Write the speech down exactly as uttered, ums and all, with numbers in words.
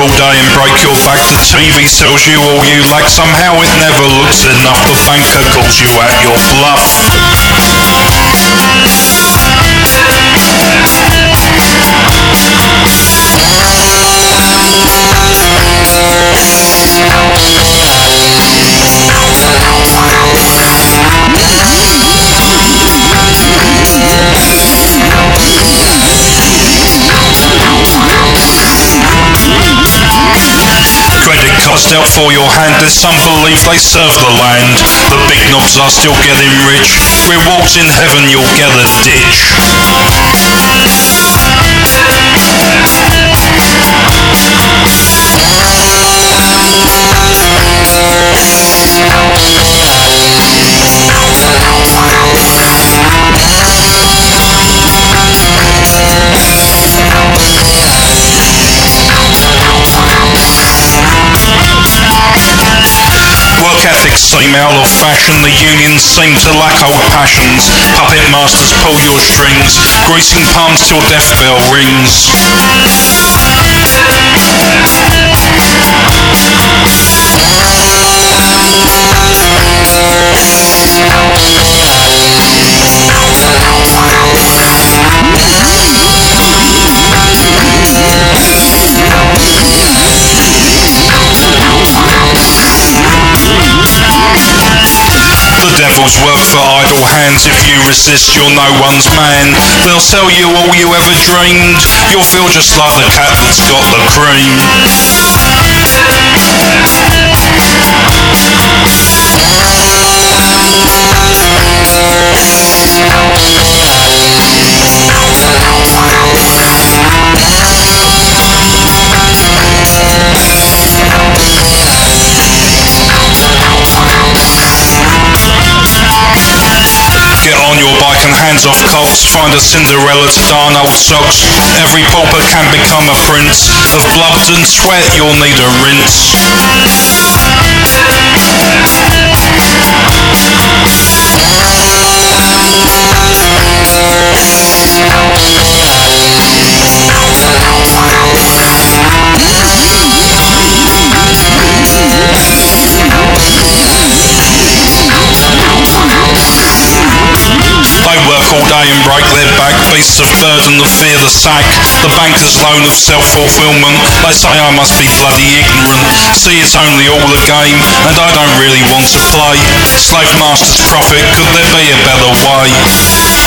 all day and break your back. The T V tells you all you lack. Somehow it never looks enough. The banker calls you at your bluff. Credit cards dealt for your hand, there's some believe they serve the land. The big knobs are still getting rich, rewards in heaven you'll get a ditch. Work ethics seem out of fashion, the unions seem to lack old passions. Puppet masters pull your strings, greasing palms till death bell rings. The devil's work for idle hands. If you resist, you're no one's man. They'll sell you all you ever dreamed. You'll feel just like the cat that's got the cream. Get on your bike and hands off cogs. Find a Cinderella to darn old socks. Every pauper can become a prince. Of blood and sweat you'll need a rinse. They work all day and break their back. Beasts of burden that fear the sack. The banker's loan of self-fulfillment. They say I must be bloody ignorant. See, it's only all a game, and I don't really want to play. Slave master's profit, could there be a better way?